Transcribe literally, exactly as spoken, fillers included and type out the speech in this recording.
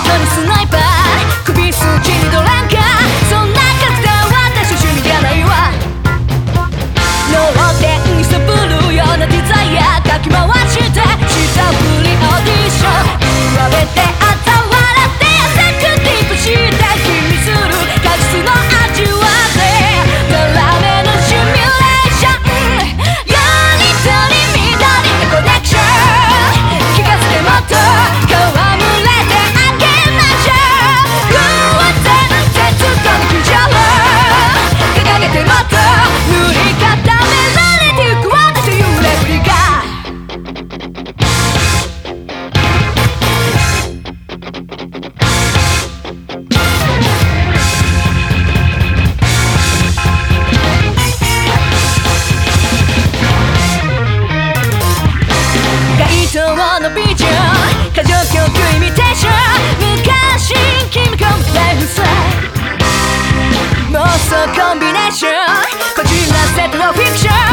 トにスナイパー、首筋にドランカー、そんな数で私趣味じゃないわ。脳天にそぶるようなデザイアかき回して下振りオーディション言われてあった笑ってエグゼクティブして気にする果実の味わって並めのシミュレーションよりとり緑のコネクション聞かせてもっと戯れてあげましょう。偶然絶とに苦情掲げてもっと塗り固められてゆく私というレプリカ。街頭のビジョン過剰曲イミテーション昔君コンライフさ妄想コンビネーションこじらせたフィクション